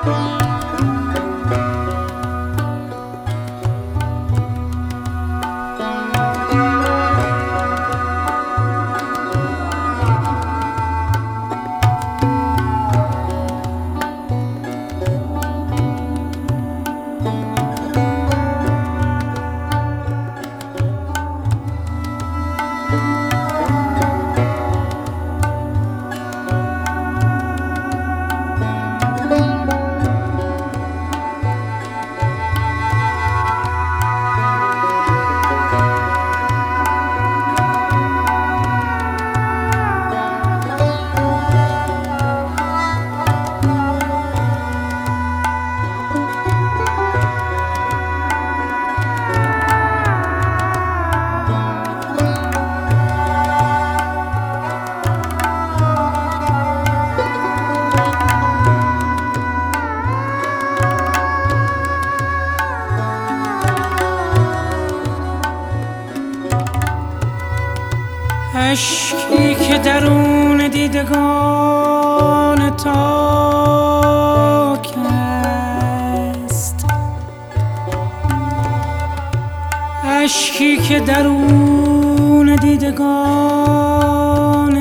اشکی که درون دیدگان تاک است، اشکی که درون دیدگان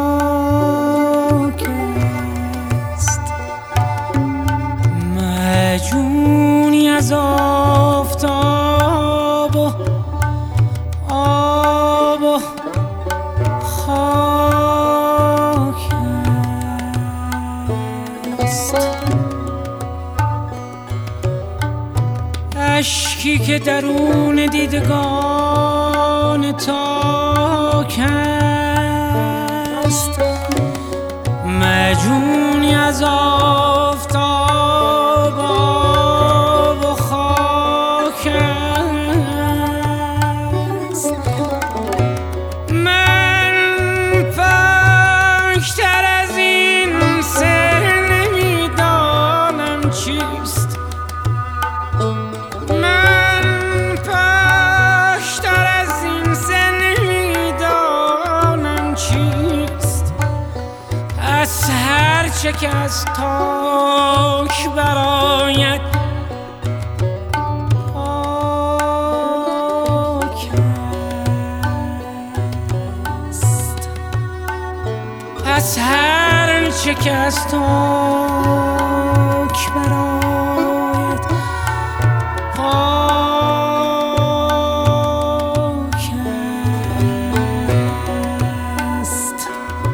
تاک است، معجونی از آفتاب و آب و خاک است، اشکی که درون دیدگان تاک است، معجونی از آفتاب و خاک است. من پاکتر از این سر نمیدانم چیست، من پاکتر از این سر نمیدانم چیست. از هر چه که از تاک برآید پاک است، از هر چه که از تاک برآید پاک است.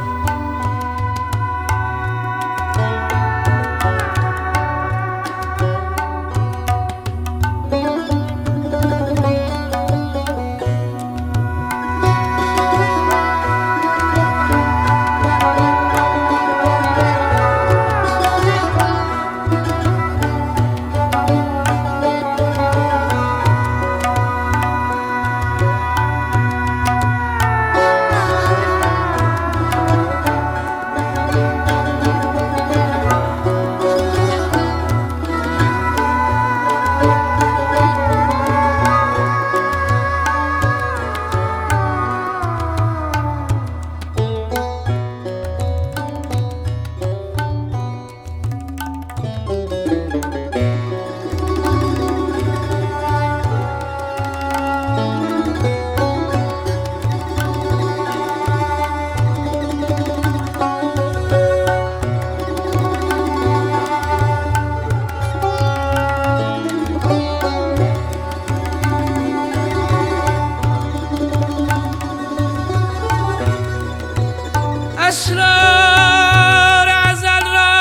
اسرار ازل را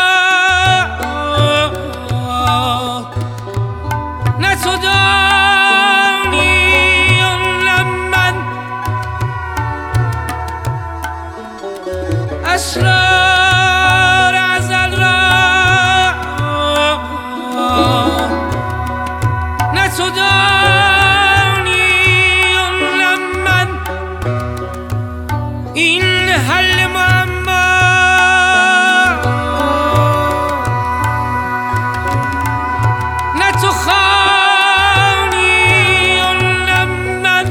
نه تو دانی و نه من، اسرار ازل را نه تو دانی و نه من. این حل نه تو خوانی و نه من،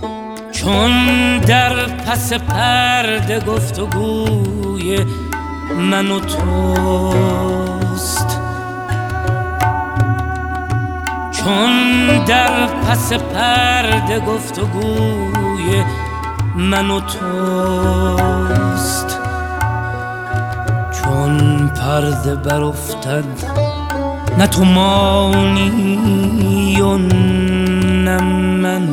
چون در پس پرده گفتگوی من و توست. چون در پس پرده گفتگوی من و توست، چون پرده برافتد نه تو مانی و نه من،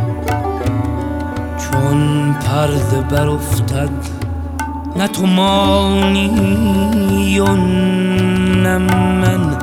چون پرده برافتد نه تو مانی و نه من.